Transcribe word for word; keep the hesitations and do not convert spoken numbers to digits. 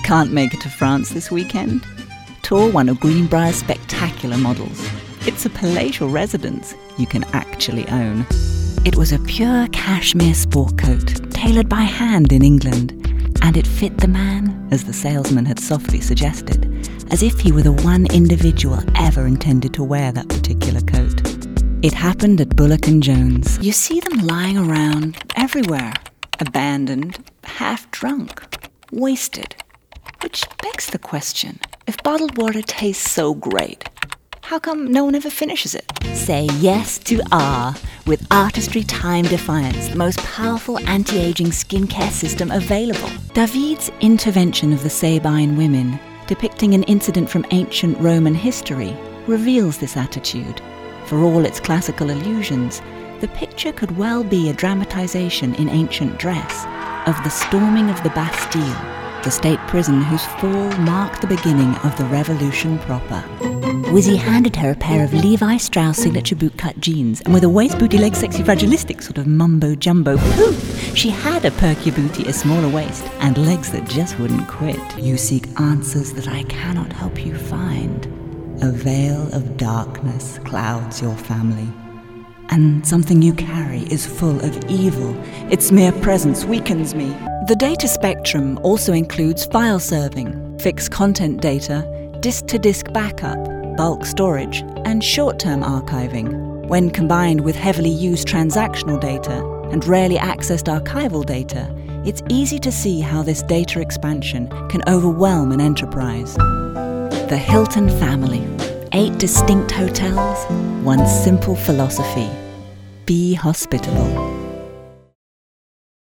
Can't make it to France this weekend? Tour one of Greenbrier's spectacular models. It's a palatial residence you can actually own. It was a pure cashmere sport coat, tailored by hand in England, and it fit the man, as the salesman had softly suggested, as if he were the one individual ever intended to wear that particular coat. It happened at Bullock and Jones. You see them lying around everywhere, abandoned, half drunk, wasted. Which begs the question, if bottled water tastes so great, how come no one ever finishes it? Say yes to R with Artistry Time Defiance, the most powerful anti-aging skincare system available. David's intervention of the Sabine women, depicting an incident from ancient Roman history, reveals this attitude. For all its classical allusions, the picture could well be a dramatization in ancient dress of the storming of the Bastille, the state prison whose fall marked the beginning of the revolution proper. Wizzy handed her a pair of Levi Strauss signature bootcut jeans, and with a waist, booty, leg, sexy, fragilistic sort of mumbo-jumbo, poof, she had a perky booty, a smaller waist, and legs that just wouldn't quit. You seek answers that I cannot help you find. A veil of darkness clouds your family, and something you carry is full of evil. Its mere presence weakens me. The data spectrum also includes file serving, fixed content data, disk-to-disk backup, bulk storage, and short-term archiving. When combined with heavily used transactional data and rarely accessed archival data, it's easy to see how this data expansion can overwhelm an enterprise. The Hilton family. Eight distinct hotels, one simple philosophy. Be hospitable.